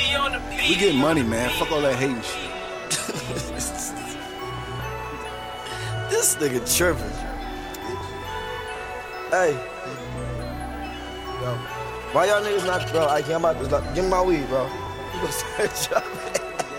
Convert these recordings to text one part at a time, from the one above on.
We get money, man. Fuck all that hating shit. This nigga tripping. Hey. Yo. Why y'all niggas not, bro? I'm about to give me my weed, bro. You gonna start jumping.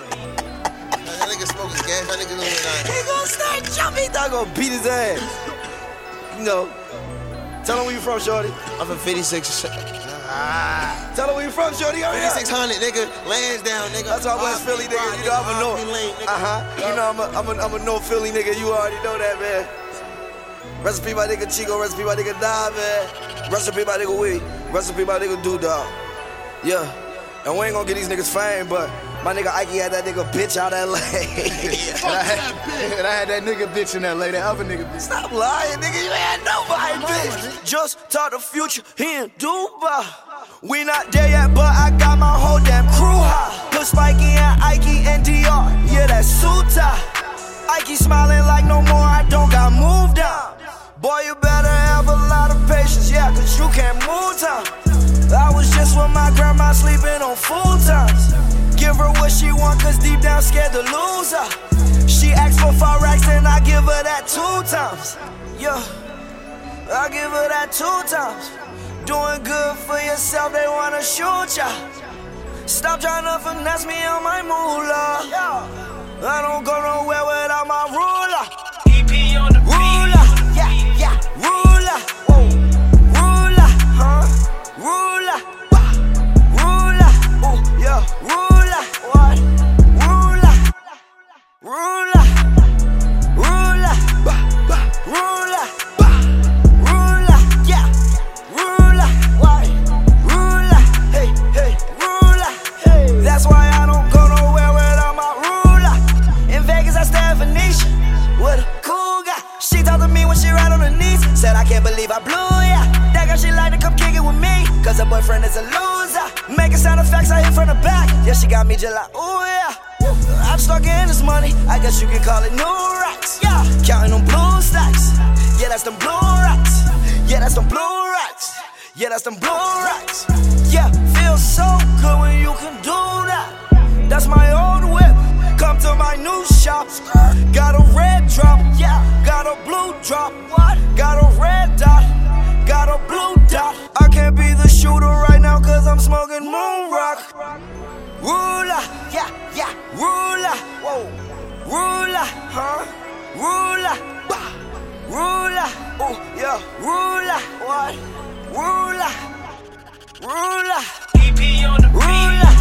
That nigga smoking gas. That nigga doing that. He gonna start jumping. He thought gonna beat his ass. You know. Tell him where you from, shorty. I'm from 56. Tell him where you from, shorty. 5600, nigga. Lansdowne, nigga. That's all West Philly, nigga. You know I'm a North. You know I'm a North Philly, nigga. You already know that, man. Recipe my nigga Chico. Recipe my nigga Nah, man. Recipe my nigga Weed. Recipe my nigga Doo-Dog. Yeah. And we ain't gonna get these niggas fame, but my nigga Ike had that nigga bitch out LA. and I had that nigga bitch in LA, that other nigga bitch. Stop lying, nigga. You ain't nobody, bitch. Just talk the future. He in Dubai. We not there yet, but I got my whole damn crew high. Put Spikey and Ike and DR. Yeah, that's Suta. Ike smiling like no more. I don't got moved down. Boy, you better have a lot of patience, yeah, cause you can't move time. I was just with my grandma sleeping on full times. Give her what she want, cause deep down scared to lose her. She asked for 4 racks and I give her that 2 times. Yeah, I give her that 2 times. Doing good for yourself, they wanna shoot ya. Stop trying to finesse me on my moolah. I don't go nowhere without my ruler. EP on the ruler, yeah, ruler, whoa, ruler, huh? Ruler, ruler, oh yeah, ruler, what? Ruler, ruler, ruler, ruler, ruler, yeah, ruler, what? Ruler, hey, ruler, hey. That's why I don't go nowhere without my ruler. In Vegas, I stay at Venetian with a cool guy. She talked to me when she ride on her knees. Said I can't believe I blew ya. That girl, she like to come kick it with me, cause her boyfriend is a loser. Making sound effects, I hit from the back. Yeah, she got me just like, ooh yeah. I'm stuck in this money, I guess you can call it new racks. Yeah, counting them blue stacks. Yeah, that's them blue racks. Yeah, that's them blue racks. Yeah, that's them blue racks. Yeah, feels so good when you can do that. That's my old whip. Come to my new shop. Got a red drop, yeah. Got a blue drop, what? Got a red dot, got a blue dot. I can't be the shooter right now cause I'm smoking moon rock. Ruler, yeah, ruler, whoa. Ruler, huh? Ruler, bah. Ruler, oh yeah, ruler, what? Ruler, ruler, EP on the ruler.